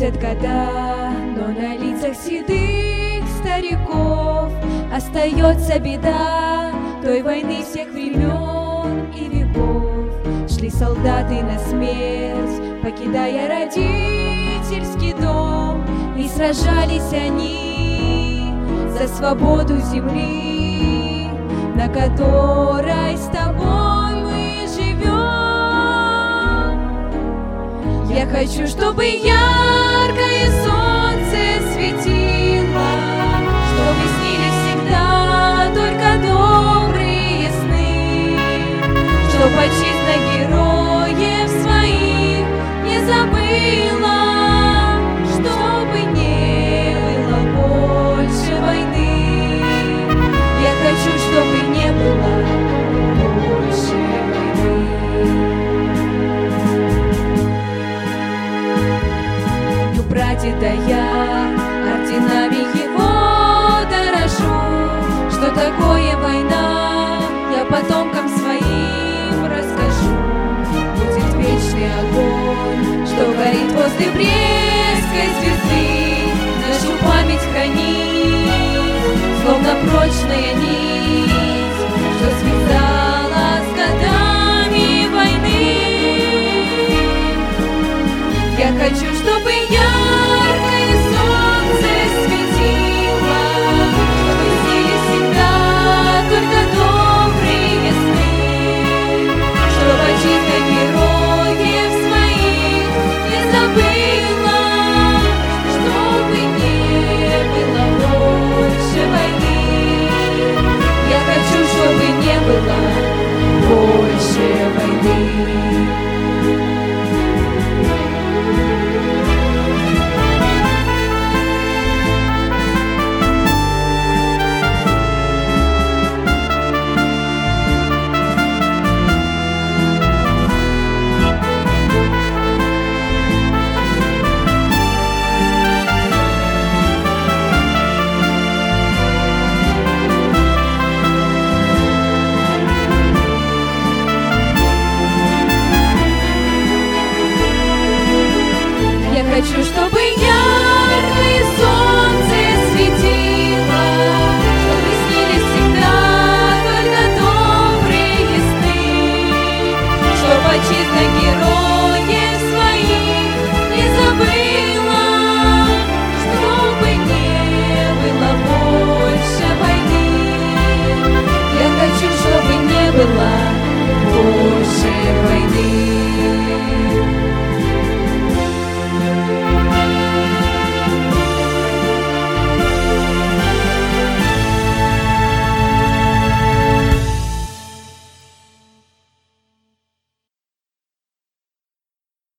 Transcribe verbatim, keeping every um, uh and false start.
Проходят года, но на лицах седых стариков остается беда той войны всех времен и веков. Шли солдаты на смерть, покидая родительский дом, и сражались они за свободу земли, на которой с тобой мы живем. Я хочу, чтобы яркое солнце светило, чтобы снились всегда только добрые сны, чтоб отчизна героев своих не забыла, чтобы не было больше войны. Я хочу, чтобы не было больше войны. Прадеда я орденами его дорожу. Что такое война, я потомкам своим расскажу. Будет вечный огонь, что горит возле Брестской звезды, нашу память хранит, словно прочная нить, что связала с годами войны. Я хочу, чтобы яркое солнце светило, чтобы снились всегда только добрые сны, чтобы отчизна героев своих не забыла, чтобы не было больше войны. Я хочу, чтобы не было больше войны. Хочу, чтобы яркое солнце светило, чтобы снились всегда только добрые сны, чтоб отчизна героев своих не забыла, чтобы не было больше войны. Я хочу, чтобы не было